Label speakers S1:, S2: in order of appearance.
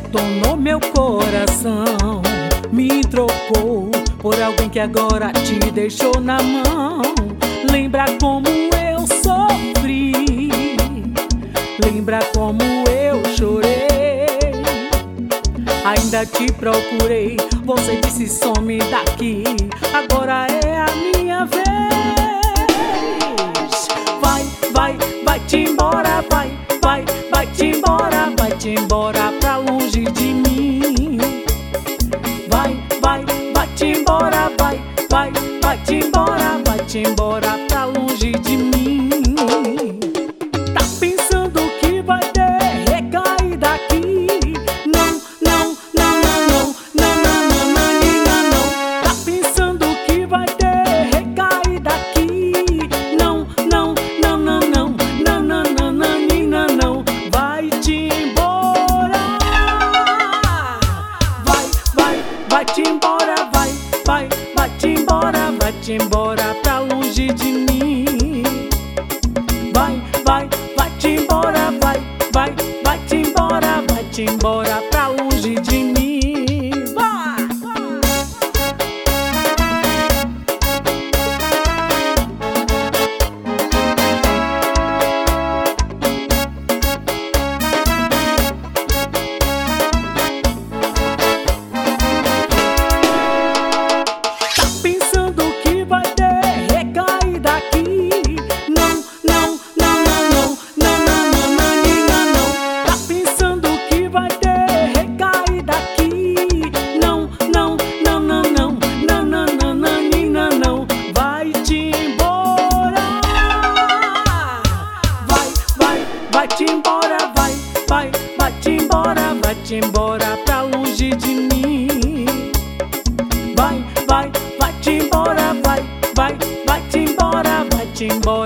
S1: detonou meu coração, me trocou por alguém que agora te deixou na mão. Lembra como eu sofri, lembra como eu chorei. Ainda te procurei, você disse some daqui, agora é a minha vez. Vai-te embora, vai-te embora, vai-te embora pra longe de mim. Vai-te embora, vai-te embora, vai-te embora pra longe de mim. Tá pensando que vai ter recaída aqui? Não, não, não, não, não, não, não, não, não, não. Tá pensando que vai ter recaída aqui? Não, não, não, não, não, não, não, não, não, não. Vai-te embora, vai-te embora, vai-te embora, vai-te embora pra longe de mim. Vai-te embora, vai-te embora, vai-te embora pra longe de mim. Vai! Tá pensando que vai ter recaída aqui? Não, não, não, não, não, não, não, não, não. Tá pensando que vai ter recaída aqui? Não, não, não, não, não, não, não, não, não. Vai-te embora, vai-te embora, vai-te embora, vai-te embora pra longe de mim. Vai-te embora, vai-te embora, vai-te embora.